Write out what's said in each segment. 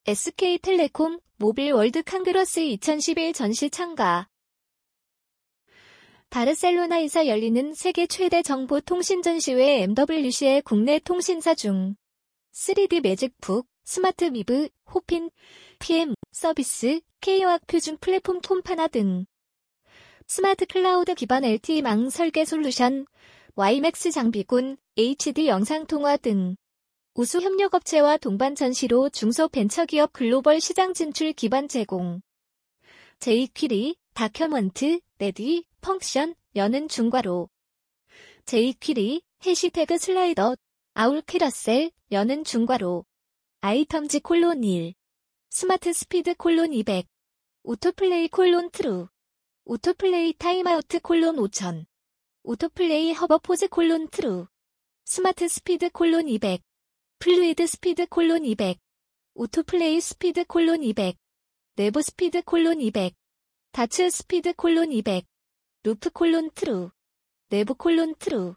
SK텔레콤 모빌 월드 칸그러스 2011 전시 참가. 바르셀로나에서 열리는 세계 최대 정보통신전시회 MWC의 국내 통신사 중 3D 매직북, 스마트 미브, 호핀, PM 서비스, K화학 표준 플랫폼 톰파나 등 스마트 클라우드 기반 LTE망 설계 솔루션, YMAX 장비군, HD 영상통화 등 우수 협력업체와 동반 전시로 중소벤처기업 글로벌 시장 진출 기반 제공. jQuery, 다큐먼트, 레디, 펑션, 여는 중괄호. jQuery, 해시태그 슬라이더, 아울 캐러셀, 여는 중괄호. 아이텀즈 콜론 1. 스마트 스피드 콜론 200. 오토플레이 콜론 트루. 오토플레이 타임아우트 콜론 5000. 오토플레이 허버포즈 콜론 트루. 스마트 스피드 콜론 200. 플루이드 스피드 콜론 200. 오토플레이 스피드 콜론 200. 내부 스피드 콜론 200. 다츠 스피드 콜론 200. 루프 콜론 트루. 내부 콜론 트루.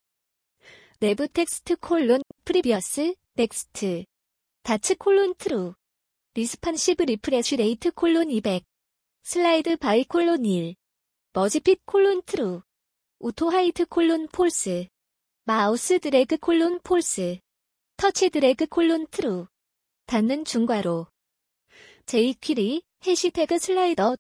내부 텍스트 콜론 프리비어스 넥스트. 다츠 콜론 트루. 리스판시브 리프레쉬 레이트 콜론 200. 슬라이드 바이 콜론 1. 머지핏 콜론 트루. 오토 하이트 콜론 폴스. 마우스 드래그 콜론 폴스. 터치 드래그 콜론 트루. 닫는 중괄호. jQuery, 해시태그 슬라이더.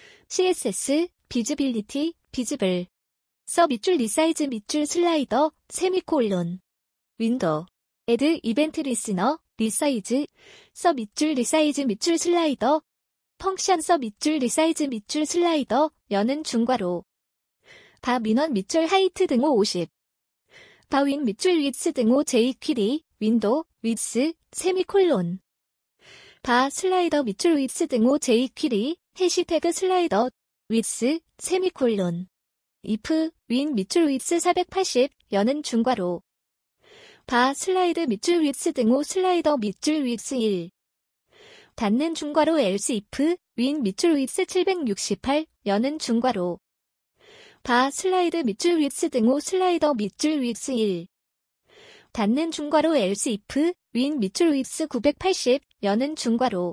CSS, 비즈빌리티, 비즈블. 서 밑줄 리사이즈 밑줄 슬라이더, 세미콜론. 윈도우. 애드 이벤트 리스너, 리사이즈. 서 밑줄 리사이즈 밑줄 슬라이더. 펑션 서 밑줄 리사이즈 밑줄 슬라이더, 여는 중괄호. 바 민원 밑줄 하이트 등호 50. 바 윈 밑줄 위스 등호 jQuery, 윈도우, 위스, 세미콜론. 바 슬라이더 밑줄 위스 등호 jQuery, 해시태그 슬라이더, 위스, 세미콜론. if, 윈 밑줄 위스 480, 여는 중괄호. 바 슬라이드 밑줄 위스 등호 슬라이더 밑줄 위스 1. 닫는 중괄호 else if, 윈 밑줄 위스 768, 여는 중괄호. 바 슬라이드 밑줄 위스 등호 슬라이더 밑줄 위스 1. 닫는 중괄호 else if, 윈 밑줄 위스 980, 여는 중괄호.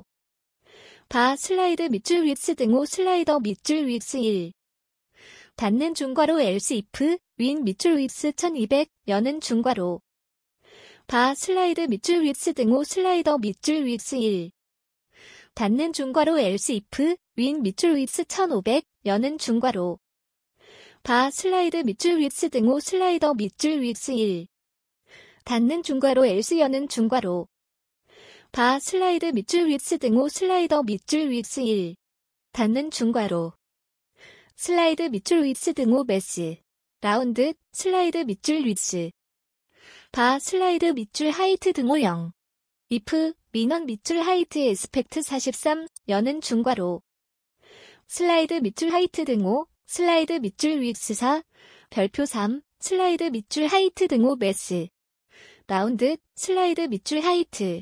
바 슬라이드 밑줄 위스 등호 슬라이더 밑줄 위스 1. 닫는 중괄호 else if, 윈 밑줄 위스 1200, 여는 중괄호. 바 슬라이드 밑줄 위스 등호 슬라이더 밑줄 위스 1. 닫는 중괄호 else if, 윈 밑줄 위스 1500, 여는 중괄호. 바 슬라이드 밑줄 위스 등호 슬라이더 밑줄 위스 1. 닫는 중괄호 else 여는 중괄호. 바 슬라이드 밑줄 위스 등호 슬라이더 밑줄 위스 1. 닫는 중괄호. 슬라이드 밑줄 위스 등호 매스. 라운드, 슬라이드 밑줄 위스. 바 슬라이드 밑줄 하이트 등호 0. if, 민원 밑줄 하이트 에스펙트 43, 여는 중괄호. 슬라이드 밑줄 하이트 등호, 슬라이드 밑줄 위스 4, 별표 3, 슬라이드 밑줄 하이트 등호 매스. 라운드, 슬라이드 밑줄 하이트.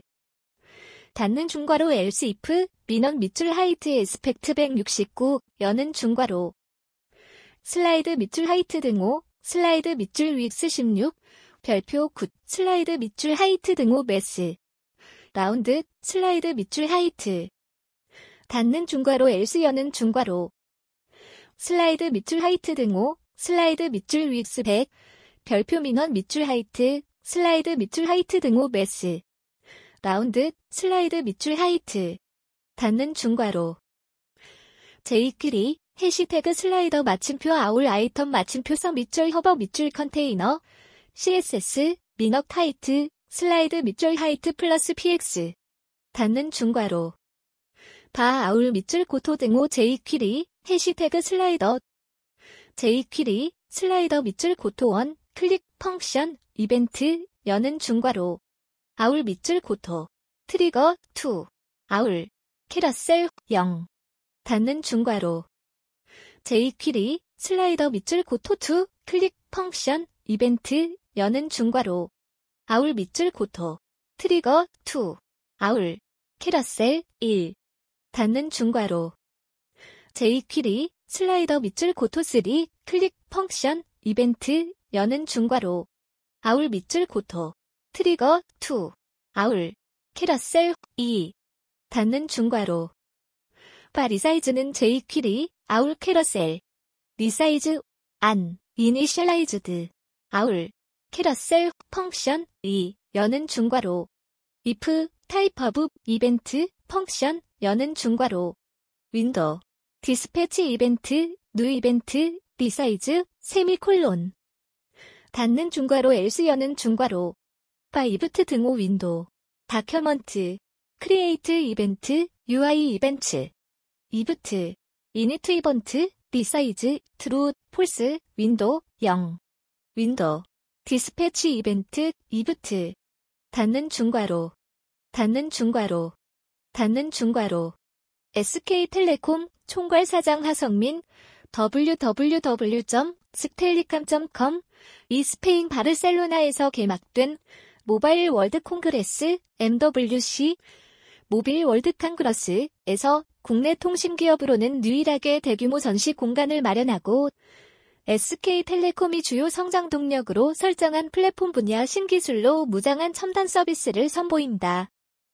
닫는 중괄호 else if, 민원 밑줄 하이트 에스펙트 169, 여는 중괄호. 슬라이드 밑줄 하이트 등호, 슬라이드 밑줄 위스 16, 별표 9, 슬라이드 밑줄 하이트 등호 매스. 라운드, 슬라이드 밑줄 하이트. 닫는 중괄호 else 여는 중괄호. 슬라이드 밑줄 하이트 등호, 슬라이드 밑줄 위스 100, 별표 민원 밑줄 하이트, 슬라이드 밑줄 하이트 등호 매스. 라운드, 슬라이드 밑줄 하이트. 닫는 중괄호. jQuery, 해시태그 슬라이더 마침표 아울 아이템 마침표 서 밑줄 허버 밑줄 컨테이너. CSS, 민억 하이트, 슬라이드 밑줄 하이트 플러스 px. 닫는 중괄호. 바 아울 밑줄 고토 등호 jQuery, 해시태그 슬라이더. jQuery, 슬라이더 밑줄 고토 1, 클릭, 펑션, 이벤트, 여는 중괄호. 아울 밑줄 고토. 트리거, 2. 아울. 캐러셀, 0. 닫는 중괄호. jQuery, 슬라이더 밑줄 고토 2, 클릭, 펑션, 이벤트, 여는 중괄호. 아울 밑줄 고토. 트리거, 2. 아울. 캐러셀, 1. 닫는 중괄호. jQuery, 슬라이더 밑줄 고토 3, 클릭, 펑션, 이벤트, 여는 중괄호. 아울 밑줄 고토. 트리거, 2. 아울. 캐러셀, 2. 닫는 중괄호. 바 리사이즈는 jQuery, 아울 캐러셀. 리사이즈, 안, 이니셜라이즈드. 아울, 캐러셀, 펑션, 여는 중괄호. if, 타입 오브, 이벤트, 펑션, 여는 중괄호. 윈도우, 디스패치 이벤트, 뉴 이벤트, 리사이즈, 세미콜론. 닫는 중괄호 else 여는 중괄호. 바 이브트 등호 윈도우. 다큐먼트, 크리에이트 이벤트, UI 이벤트. 이브트, 이니트 이번트, 리사이즈, 트루, 폴스, 윈도우, 0. 윈도우, 디스패치 이벤트, 이브트. 닫는 중괄호. 닫는 중괄호. 닫는 중괄호. SK텔레콤 총괄사장 하성민 www.스텔리캄.com 이 스페인 바르셀로나에서 개막된 모바일 월드 콩그레스 MWC 모빌 월드 콩그레스에서 국내 통신기업으로는 유일하게 대규모 전시 공간을 마련하고 SK텔레콤이 주요 성장 동력으로 설정한 플랫폼 분야 신기술로 무장한 첨단 서비스를 선보인다.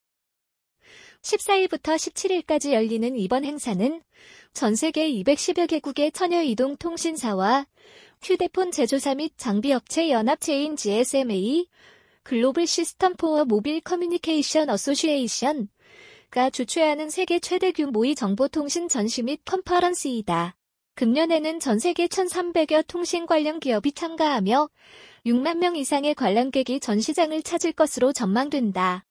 14일부터 17일까지 열리는 이번 행사는 전 세계 210여 개국의 천여 이동 통신사와 휴대폰 제조사 및 장비업체 연합체인 GSMA, 글로벌 시스템 포어 모빌 커뮤니케이션 어소시에이션가 주최하는 세계 최대 규모의 정보통신 전시 및 컨퍼런스이다. 금년에는 전 세계 1,300여 통신 관련 기업이 참가하며 6만 명 이상의 관람객이 전시장을 찾을 것으로 전망된다.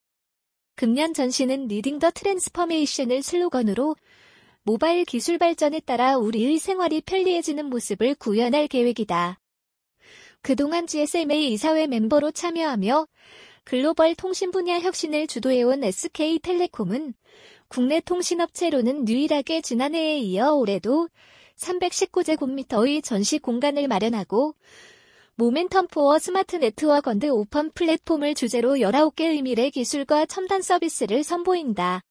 금년 전시는 리딩 더 트랜스퍼메이션을 슬로건으로 모바일 기술 발전에 따라 우리의 생활이 편리해지는 모습을 구현할 계획이다. 그동안 GSMA 이사회 멤버로 참여하며 글로벌 통신 분야 혁신을 주도해온 SK텔레콤은 국내 통신업체로는 유일하게 지난해에 이어 올해도 319제곱미터의 전시 공간을 마련하고 모멘텀 포어 스마트 네트워크 언드 오픈 플랫폼을 주제로 19개 의미의 기술과 첨단 서비스를 선보인다.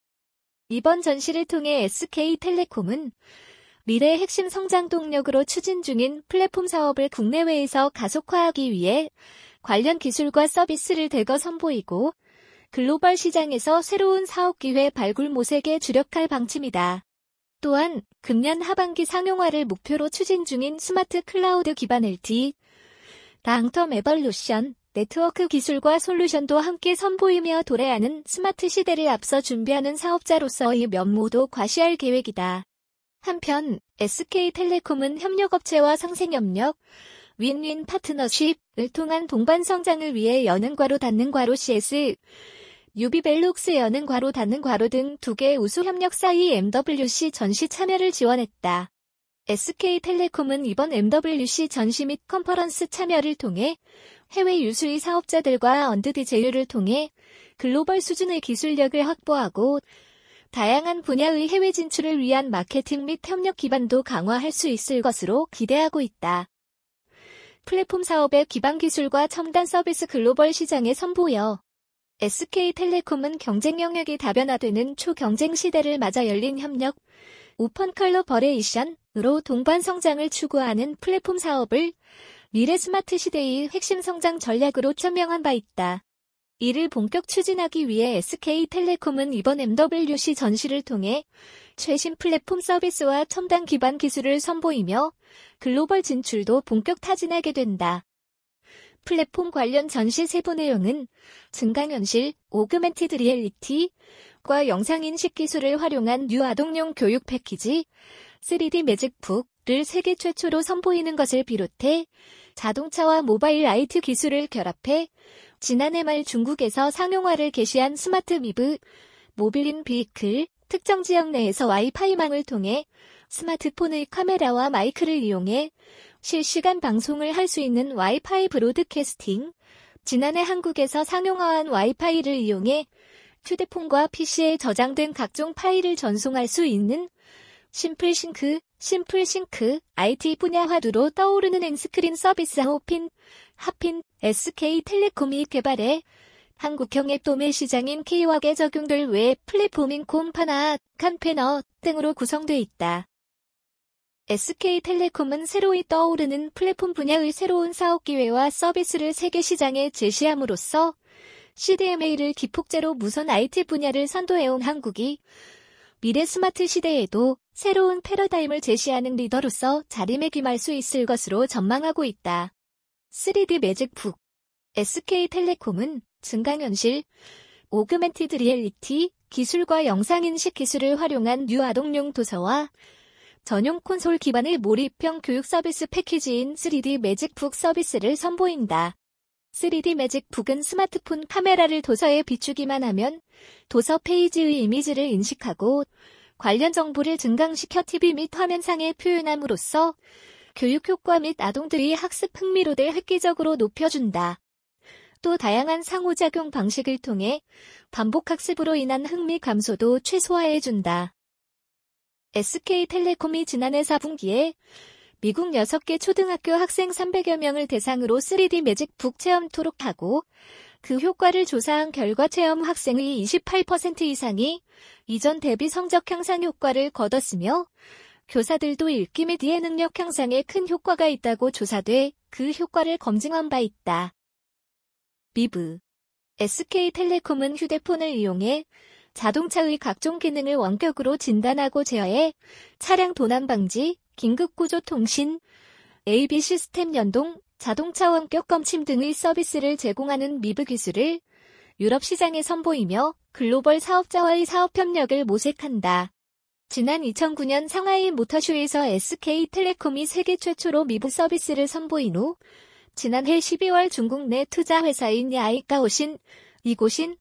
이번 전시를 통해 SK텔레콤은 미래 핵심 성장 동력으로 추진 중인 플랫폼 사업을 국내외에서 가속화하기 위해 관련 기술과 서비스를 대거 선보이고 글로벌 시장에서 새로운 사업 기회 발굴 모색에 주력할 방침이다. 또한 금년 하반기 상용화를 목표로 추진 중인 스마트 클라우드 기반 LTE, 랑텀 에볼루션, 네트워크 기술과 솔루션도 함께 선보이며 도래하는 스마트 시대를 앞서 준비하는 사업자로서의 면모도 과시할 계획이다. 한편 SK텔레콤은 협력업체와 상생협력, 윈윈 파트너십을 통한 동반 성장을 위해 여는 괄호 닫는 괄호 CS, 유비벨룩스 여는 괄호 닫는 괄호 등 2개 우수 협력사의 MWC 전시 참여를 지원했다. SK텔레콤은 이번 MWC 전시 및 컨퍼런스 참여를 통해 해외 유수의 사업자들과 언드디 제휴를 통해 글로벌 수준의 기술력을 확보하고 다양한 분야의 해외 진출을 위한 마케팅 및 협력 기반도 강화할 수 있을 것으로 기대하고 있다. 플랫폼 사업의 기반 기술과 첨단 서비스 글로벌 시장에 선보여 SK텔레콤은 경쟁 영역이 다변화되는 초경쟁 시대를 맞아 열린 협력, 오픈 컬러버레이션으로 동반 성장을 추구하는 플랫폼 사업을 미래 스마트 시대의 핵심 성장 전략으로 천명한 바 있다. 이를 본격 추진하기 위해 SK텔레콤은 이번 MWC 전시를 통해 최신 플랫폼 서비스와 첨단 기반 기술을 선보이며 글로벌 진출도 본격 타진하게 된다. 플랫폼 관련 전시 세부 내용은 증강현실, 오그멘티드 리얼리티과 영상인식 기술을 활용한 뉴 아동용 교육 패키지, 3D 매직북을 세계 최초로 선보이는 것을 비롯해 자동차와 모바일 IT 기술을 결합해 지난해 말 중국에서 상용화를 개시한 스마트 미브, 모빌인 비이클, 특정 지역 내에서 와이파이망을 통해 스마트폰의 카메라와 마이크를 이용해 실시간 방송을 할 수 있는 와이파이 브로드캐스팅, 지난해 한국에서 상용화한 와이파이를 이용해 휴대폰과 PC에 저장된 각종 파일을 전송할 수 있는 심플싱크, IT 분야 화두로 떠오르는 앵스크린 서비스 하핀, SK텔레콤이 개발해 한국형 앱 도매 시장인 K왁에 적용될 웹 플랫폼인 콤파나 칸페너 등으로 구성되어 있다. SK텔레콤은 새로이 떠오르는 플랫폼 분야의 새로운 사업 기회와 서비스를 세계 시장에 제시함으로써 CDMA를 기폭제로 무선 IT 분야를 선도해온 한국이 미래 스마트 시대에도 새로운 패러다임을 제시하는 리더로서 자리매김할 수 있을 것으로 전망하고 있다. 3D 매직북 SK텔레콤은 증강현실, 오그멘티드 리얼리티 기술과 영상인식 기술을 활용한 뉴아동용 도서와 전용 콘솔 기반의 몰입형 교육 서비스 패키지인 3D 매직북 서비스를 선보인다. 3D 매직북은 스마트폰 카메라를 도서에 비추기만 하면 도서 페이지의 이미지를 인식하고 관련 정보를 증강시켜 TV 및 화면상에 표현함으로써 교육 효과 및 아동들의 학습 흥미도를 획기적으로 높여준다. 또 다양한 상호작용 방식을 통해 반복학습으로 인한 흥미 감소도 최소화해준다. SK텔레콤이 지난해 4분기에 미국 6개 초등학교 학생 300여 명을 대상으로 3D 매직북 체험 토록하고 그 효과를 조사한 결과 체험 학생의 28% 이상이 이전 대비 성적 향상 효과를 거뒀으며 교사들도 읽기 및 이해 능력 향상에 큰 효과가 있다고 조사돼 그 효과를 검증한 바 있다. 미브 SK텔레콤은 휴대폰을 이용해 자동차의 각종 기능을 원격으로 진단하고 제어해 차량 도난 방지, 긴급구조 통신, AV 시스템 연동, 자동차 원격 검침 등의 서비스를 제공하는 미브 기술을 유럽 시장에 선보이며 글로벌 사업자와의 사업 협력을 모색한다. 지난 2009년 상하이 모터쇼에서 SK텔레콤이 세계 최초로 미브 서비스를 선보인 후 지난해 12월 중국 내 투자 회사인 야이카오신, 이곳인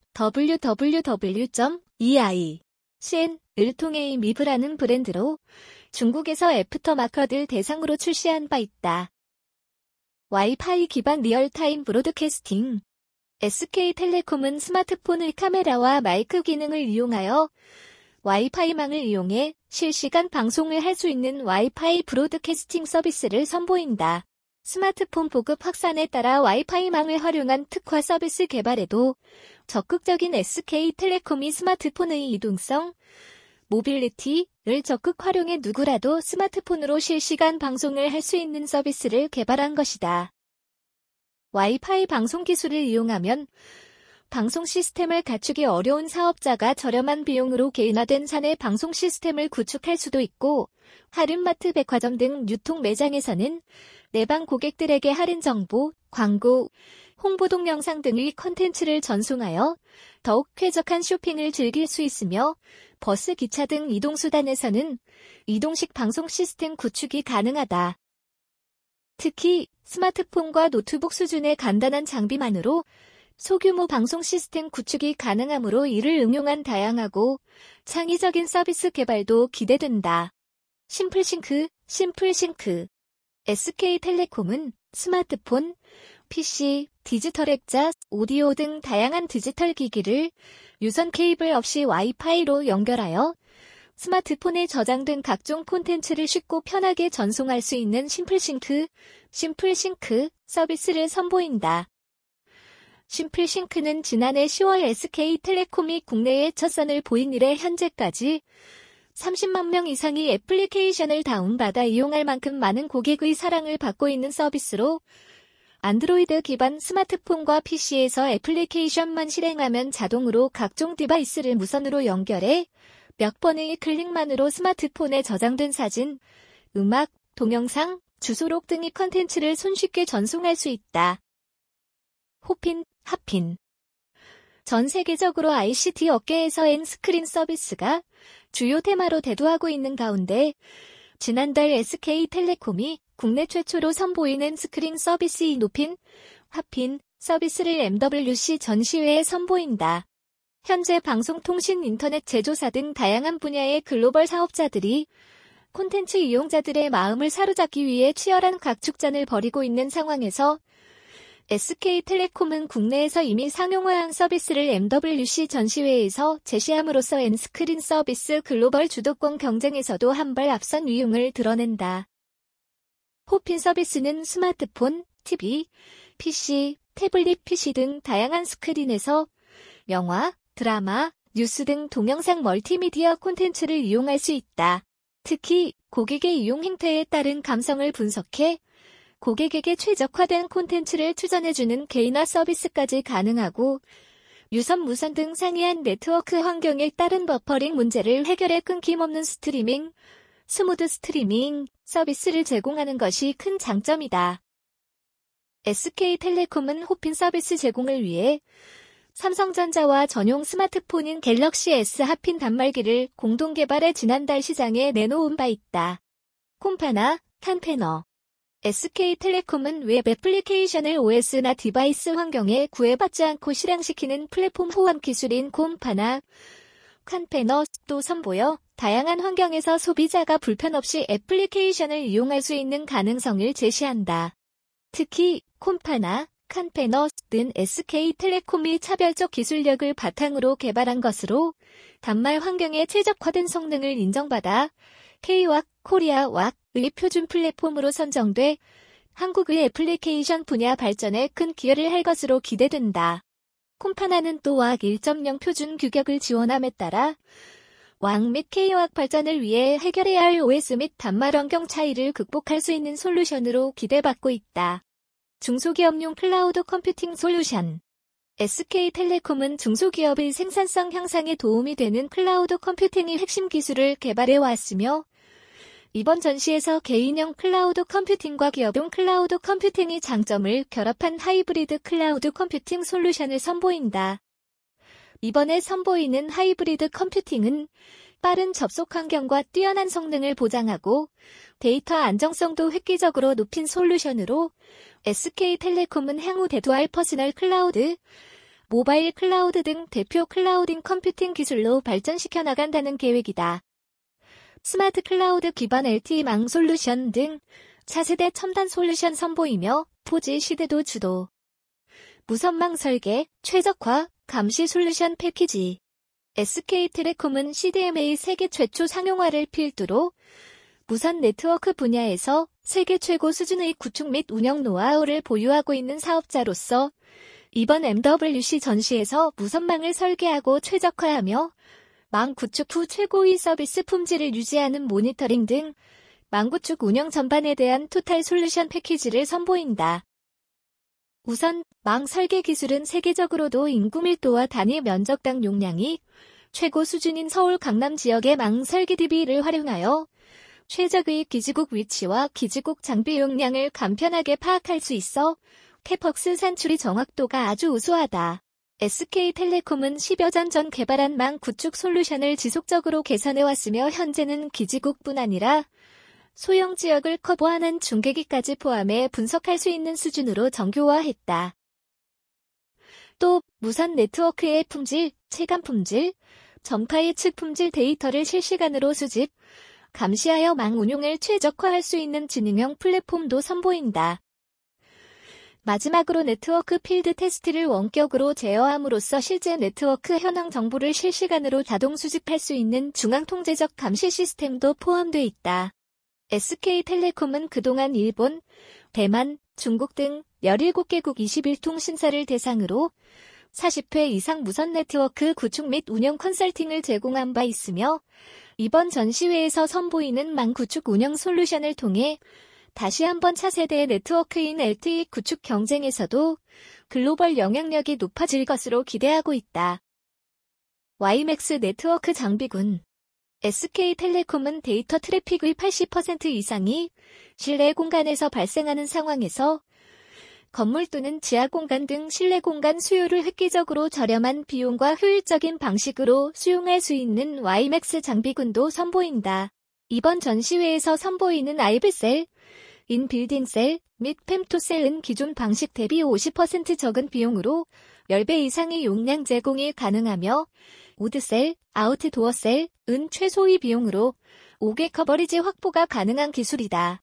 www.ei.cn을 통해 미브라는 브랜드로 중국에서 애프터마켓을 대상으로 출시한 바 있다. 와이파이 기반 리얼타임 브로드캐스팅 SK텔레콤은 스마트폰의 카메라와 마이크 기능을 이용하여 와이파이망을 이용해 실시간 방송을 할 수 있는 와이파이 브로드캐스팅 서비스를 선보인다. 스마트폰 보급 확산에 따라 와이파이망을 활용한 특화 서비스 개발에도 적극적인 SK텔레콤이 스마트폰의 이동성, 모빌리티를 적극 활용해 누구라도 스마트폰으로 실시간 방송을 할 수 있는 서비스를 개발한 것이다. 와이파이 방송 기술을 이용하면 방송 시스템을 갖추기 어려운 사업자가 저렴한 비용으로 개인화된 사내 방송 시스템을 구축할 수도 있고 할인마트 백화점 등 유통 매장에서는 내방 고객들에게 할인 정보, 광고, 홍보 동영상 등의 콘텐츠를 전송하여 더욱 쾌적한 쇼핑을 즐길 수 있으며 버스, 기차 등 이동수단에서는 이동식 방송 시스템 구축이 가능하다. 특히 스마트폰과 노트북 수준의 간단한 장비만으로 소규모 방송 시스템 구축이 가능하므로 이를 응용한 다양하고 창의적인 서비스 개발도 기대된다. 심플싱크 SK텔레콤은 스마트폰, PC, 디지털 액자, 오디오 등 다양한 디지털 기기를 유선 케이블 없이 와이파이로 연결하여 스마트폰에 저장된 각종 콘텐츠를 쉽고 편하게 전송할 수 있는 심플싱크 서비스를 선보인다. 심플싱크는 지난해 10월 SK텔레콤이 국내에 첫 선을 보인 이래 현재까지 30만 명 이상이 애플리케이션을 다운받아 이용할 만큼 많은 고객의 사랑을 받고 있는 서비스로 안드로이드 기반 스마트폰과 PC에서 애플리케이션만 실행하면 자동으로 각종 디바이스를 무선으로 연결해 몇 번의 클릭만으로 스마트폰에 저장된 사진, 음악, 동영상, 주소록 등의 컨텐츠를 손쉽게 전송할 수 있다. 핫핀 전 세계적으로 ICT 업계에서 엔스크린 서비스가 주요 테마로 대두하고 있는 가운데 지난달 SK텔레콤이 국내 최초로 선보인 엔스크린 서비스인 핫핀 서비스를 MWC 전시회에 선보인다. 현재 방송통신 인터넷 제조사 등 다양한 분야의 글로벌 사업자들이 콘텐츠 이용자들의 마음을 사로잡기 위해 치열한 각축전을 벌이고 있는 상황에서 SK텔레콤은 국내에서 이미 상용화한 서비스를 MWC 전시회에서 제시함으로써 엔스크린 서비스 글로벌 주도권 경쟁에서도 한 발 앞선 위용을 드러낸다. 핫핀 서비스는 스마트폰, TV, PC, 태블릿 PC 등 다양한 스크린에서 영화, 드라마, 뉴스 등 동영상 멀티미디어 콘텐츠를 이용할 수 있다. 특히 고객의 이용 행태에 따른 감성을 분석해 고객에게 최적화된 콘텐츠를 추천해주는 개인화 서비스까지 가능하고 유선, 무선 등 상이한 네트워크 환경에 따른 버퍼링 문제를 해결해 끊김없는 스트리밍, 스무드 스트리밍 서비스를 제공하는 것이 큰 장점이다. SK텔레콤은 호핀 서비스 제공을 위해 삼성전자와 전용 스마트폰인 갤럭시 S 하핀 단말기를 공동 개발해 지난달 시장에 내놓은 바 있다. 콤파나 칸패너 SK텔레콤은 웹 애플리케이션을 OS나 디바이스 환경에 구애받지 않고 실행시키는 플랫폼 호환 기술인 콤파나 칸패너도 선보여 다양한 환경에서 소비자가 불편 없이 애플리케이션을 이용할 수 있는 가능성을 제시한다. 특히 콤파나 칸패너는 SK텔레콤이 차별적 기술력을 바탕으로 개발한 것으로 단말 환경에 최적화된 성능을 인정받아 K왁, 코리아왁의 표준 플랫폼으로 선정돼 한국의 애플리케이션 분야 발전에 큰 기여를 할 것으로 기대된다. 콤파나는 또 왁 1.0 표준 규격을 지원함에 따라 왁 및 K왁 발전을 위해 해결해야 할 OS 및 단말 환경 차이를 극복할 수 있는 솔루션으로 기대받고 있다. 중소기업용 클라우드 컴퓨팅 솔루션 SK텔레콤은 중소기업의 생산성 향상에 도움이 되는 클라우드 컴퓨팅의 핵심 기술을 개발해 왔으며 이번 전시에서 개인형 클라우드 컴퓨팅과 기업용 클라우드 컴퓨팅의 장점을 결합한 하이브리드 클라우드 컴퓨팅 솔루션을 선보인다. 이번에 선보이는 하이브리드 컴퓨팅은 빠른 접속 환경과 뛰어난 성능을 보장하고 데이터 안정성도 획기적으로 높인 솔루션으로 SK텔레콤은 향후 대두할 퍼스널 클라우드, 모바일 클라우드 등 대표 클라우딩 컴퓨팅 기술로 발전시켜 나간다는 계획이다. 스마트 클라우드 기반 LTE망 솔루션 등 차세대 첨단 솔루션 선보이며 4G 시대도 주도. 무선망 설계, 최적화, 감시 솔루션 패키지 SK텔레콤은 CDMA 세계 최초 상용화를 필두로 무선 네트워크 분야에서 세계 최고 수준의 구축 및 운영 노하우를 보유하고 있는 사업자로서 이번 MWC 전시에서 무선망을 설계하고 최적화하며 망 구축 후 최고의 서비스 품질을 유지하는 모니터링 등 망 구축 운영 전반에 대한 토탈 솔루션 패키지를 선보인다. 우선 망 설계 기술은 세계적으로도 인구 밀도와 단위 면적당 용량이 최고 수준인 서울 강남 지역의 망 설계 DB를 활용하여 최적의 기지국 위치와 기지국 장비 용량을 간편하게 파악할 수 있어 캐퍽스 산출이 정확도가 아주 우수하다. SK텔레콤은 10여 년 전 개발한 망 구축 솔루션을 지속적으로 개선해왔으며 현재는 기지국뿐 아니라 소형 지역을 커버하는 중계기까지 포함해 분석할 수 있는 수준으로 정교화했다. 또 무선 네트워크의 품질, 체감 품질, 전파 예측 품질 데이터를 실시간으로 수집, 감시하여 망 운용을 최적화할 수 있는 지능형 플랫폼도 선보인다. 마지막으로 네트워크 필드 테스트를 원격으로 제어함으로써 실제 네트워크 현황 정보를 실시간으로 자동 수집할 수 있는 중앙통제적 감시 시스템도 포함되어 있다. SK텔레콤은 그동안 일본, 대만, 중국 등 17개국 21통신사를 대상으로 40회 이상 무선 네트워크 구축 및 운영 컨설팅을 제공한 바 있으며 이번 전시회에서 선보이는 망 구축 운영 솔루션을 통해 다시 한번 차세대 네트워크인 LTE 구축 경쟁에서도 글로벌 영향력이 높아질 것으로 기대하고 있다. YMAX 네트워크 장비군 SK텔레콤은 데이터 트래픽의 80% 이상이 실내 공간에서 발생하는 상황에서 건물 또는 지하 공간 등 실내 공간 수요를 획기적으로 저렴한 비용과 효율적인 방식으로 수용할 수 있는 YMAX 장비군도 선보인다. 이번 전시회에서 선보이는 아이브셀, 인빌딩셀 및 펨토셀은 기존 방식 대비 50% 적은 비용으로 10배 이상의 용량 제공이 가능하며 우드셀, 아웃도어셀은 최소의 비용으로 5개 커버리지 확보가 가능한 기술이다.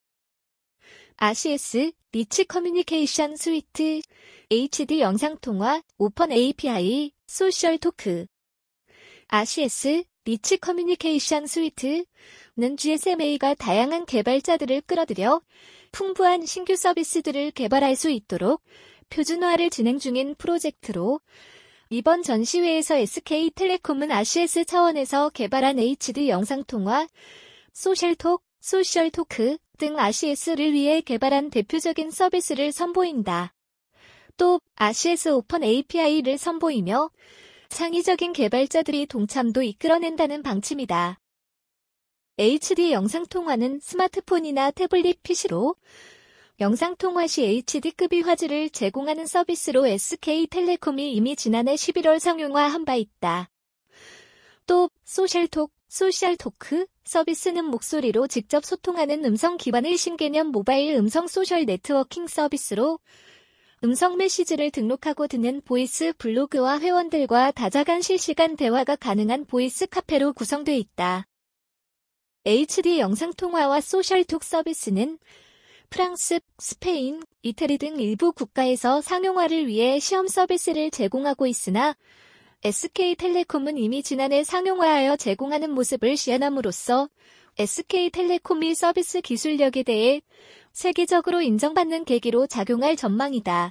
RCS, 리치 커뮤니케이션 스위트, HD 영상통화, 오픈 API, 소셜 토크. RCS, 리치 커뮤니케이션 스위트는 GSMA가 다양한 개발자들을 끌어들여 풍부한 신규 서비스들을 개발할 수 있도록 표준화를 진행 중인 프로젝트로 이번 전시회에서 SK텔레콤은 RCS 차원에서 개발한 HD 영상통화, 소셜톡, 소셜토크 등 RCS를 위해 개발한 대표적인 서비스를 선보인다. 또 RCS 오픈 API를 선보이며 창의적인 개발자들이 동참도 이끌어낸다는 방침이다. HD 영상통화는 스마트폰이나 태블릿 PC로 영상통화 시 HD급의 화질을 제공하는 서비스로 SK텔레콤이 이미 지난해 11월 상용화한 바 있다. 또 소셜토크 서비스는 목소리로 직접 소통하는 음성 기반의 신개념 모바일 음성 소셜 네트워킹 서비스로 음성 메시지를 등록하고 듣는 보이스 블로그와 회원들과 다자간 실시간 대화가 가능한 보이스 카페로 구성되어 있다. HD 영상통화와 소셜톡 서비스는 프랑스, 스페인, 이태리 등 일부 국가에서 상용화를 위해 시험 서비스를 제공하고 있으나 SK텔레콤은 이미 지난해 상용화하여 제공하는 모습을 시연함으로써 SK텔레콤이 서비스 기술력에 대해 세계적으로 인정받는 계기로 작용할 전망이다.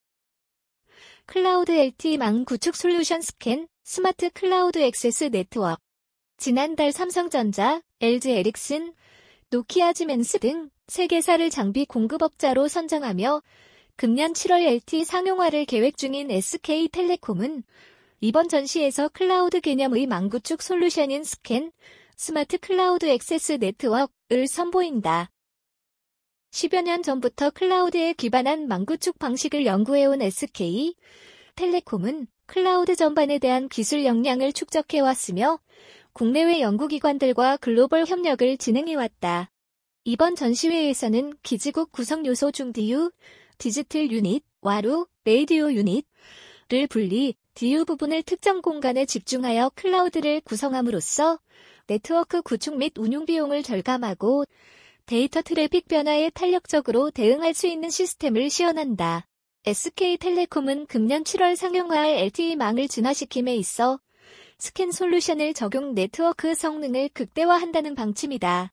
클라우드 LTE-망 구축 솔루션 스캔, 스마트 클라우드 액세스 네트워크. 지난달 삼성전자, LG 에릭슨, 노키아 지멘스 등 세계사를 장비 공급업자로 선정하며 금년 7월 LTE 상용화를 계획 중인 SK텔레콤은 이번 전시에서 클라우드 개념의 망구축 솔루션인 스캔, 스마트 클라우드 액세스 네트워크를 선보인다. 10여 년 전부터 클라우드에 기반한 망구축 방식을 연구해온 SK텔레콤은 클라우드 전반에 대한 기술 역량을 축적해왔으며 국내외 연구기관들과 글로벌 협력을 진행해왔다. 이번 전시회에서는 기지국 구성 요소 중 DU, 디지털 유닛, 와루, 레이디오 유닛을 분리, DU 부분을 특정 공간에 집중하여 클라우드를 구성함으로써 네트워크 구축 및 운용 비용을 절감하고 데이터 트래픽 변화에 탄력적으로 대응할 수 있는 시스템을 시연한다. SK텔레콤은 금년 7월 상용화할 LTE-망을 진화시킴에 있어 스캔 솔루션을 적용 네트워크 성능을 극대화한다는 방침이다.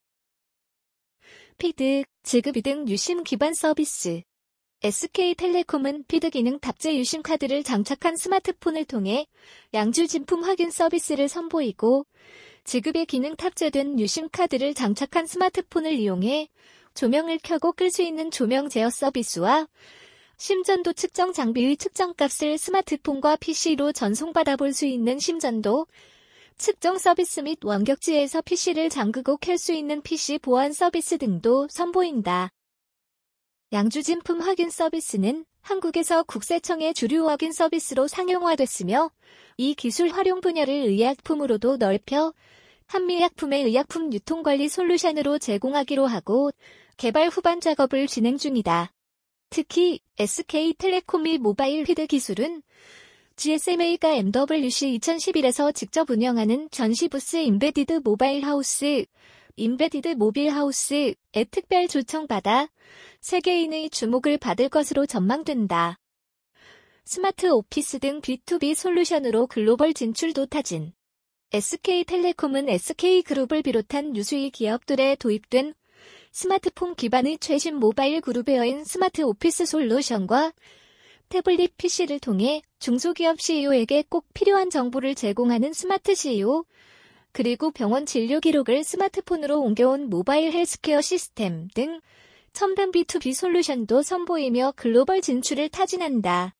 피드, 지급 이등 유심 기반 서비스. SK텔레콤은 피드 기능 탑재 유심 카드를 장착한 스마트폰을 통해 양주 진품 확인 서비스를 선보이고 지급의 기능 탑재된 유심 카드를 장착한 스마트폰을 이용해 조명을 켜고 끌 수 있는 조명 제어 서비스와 심전도 측정 장비의 측정값을 스마트폰과 PC로 전송받아 볼 수 있는 심전도 측정 서비스 및 원격지에서 PC를 잠그고 켤 수 있는 PC 보안 서비스 등도 선보인다. 양주 진품 확인 서비스는 한국에서 국세청의 주류 확인 서비스로 상용화됐으며 이 기술 활용 분야를 의약품으로도 넓혀 한미약품의 의약품 유통관리 솔루션으로 제공하기로 하고 개발 후반 작업을 진행 중이다. 특히 SK텔레콤의 모바일 피드 기술은 GSMA가 MWC 2011에서 직접 운영하는 전시부스 임베디드 모바일 하우스, 임베디드 모빌 하우스에 특별 초청받아 세계인의 주목을 받을 것으로 전망된다. 스마트 오피스 등 B2B 솔루션으로 글로벌 진출도 타진. SK텔레콤은 SK그룹을 비롯한 유수의 기업들에 도입된 스마트폰 기반의 최신 모바일 그룹웨어인 스마트 오피스 솔루션과 태블릿 PC를 통해 중소기업 CEO에게 꼭 필요한 정보를 제공하는 스마트 CEO, 그리고 병원 진료 기록을 스마트폰으로 옮겨온 모바일 헬스케어 시스템 등 첨단 B2B 솔루션도 선보이며 글로벌 진출을 타진한다.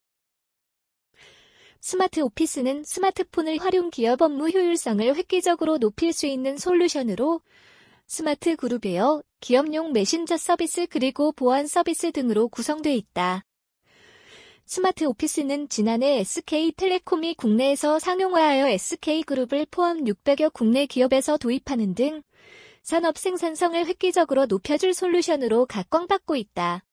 스마트 오피스는 스마트폰을 활용 기업 업무 효율성을 획기적으로 높일 수 있는 솔루션으로 스마트 그룹웨어, 기업용 메신저 서비스 그리고 보안 서비스 등으로 구성되어 있다. 스마트 오피스는 지난해 SK텔레콤이 국내에서 상용화하여 SK그룹을 포함 600여 국내 기업에서 도입하는 등 산업 생산성을 획기적으로 높여줄 솔루션으로 각광받고 있다.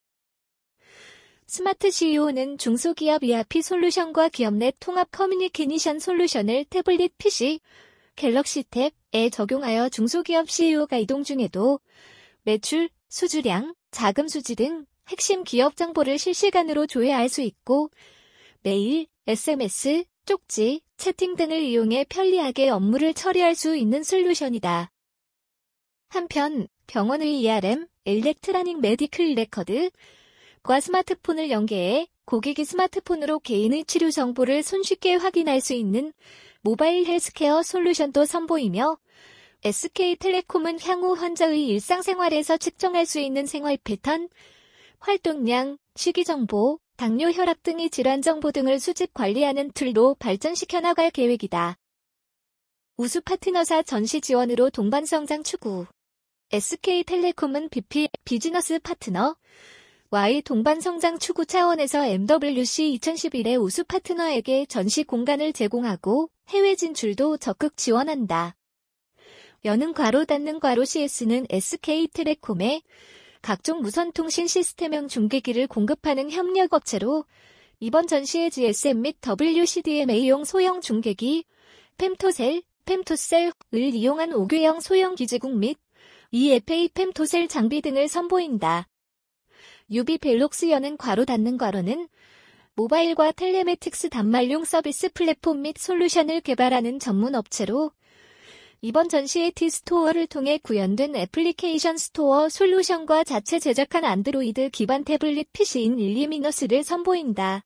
스마트 CEO는 중소기업 ERP 솔루션과 기업 내 통합 커뮤니케이션 솔루션을 태블릿 PC, 갤럭시 탭에 적용하여 중소기업 CEO가 이동 중에도 매출, 수주량, 자금 수지 등 핵심 기업 정보를 실시간으로 조회할 수 있고 메일, SMS, 쪽지, 채팅 등을 이용해 편리하게 업무를 처리할 수 있는 솔루션이다. 한편 병원의 ERM, 일렉트라닉 메디클 레커드과 스마트폰을 연계해 고객이 스마트폰으로 개인의 치료 정보를 손쉽게 확인할 수 있는 모바일 헬스케어 솔루션도 선보이며 SK텔레콤은 향후 환자의 일상생활에서 측정할 수 있는 생활 패턴, 활동량, 식이정보, 당뇨, 혈압 등의 질환 정보 등을 수집 관리하는 툴로 발전시켜 나갈 계획이다. 우수 파트너사 전시 지원으로 동반성장 추구. SK텔레콤은 BP 비즈너스 파트너 Y 동반성장 추구 차원에서 MWC 2011의 우수 파트너에게 전시 공간을 제공하고 해외 진출도 적극 지원한다. 여는 괄호 닫는 괄호 CS는 SK텔레콤에 각종 무선통신 시스템형 중계기를 공급하는 협력업체로 이번 전시의 GSM 및 WCDMA용 소형 중계기, femtocel을 이용한 5궤형 소형 기지국 및 EFA femtocell 장비 등을 선보인다. UB 벨록스 여는 괄호 닫는 괄호는 모바일과 텔레매틱스 단말용 서비스 플랫폼 및 솔루션을 개발하는 전문 업체로 이번 전시의 T-스토어를 통해 구현된 애플리케이션 스토어 솔루션과 자체 제작한 안드로이드 기반 태블릿 PC인 일리미너스를 선보인다.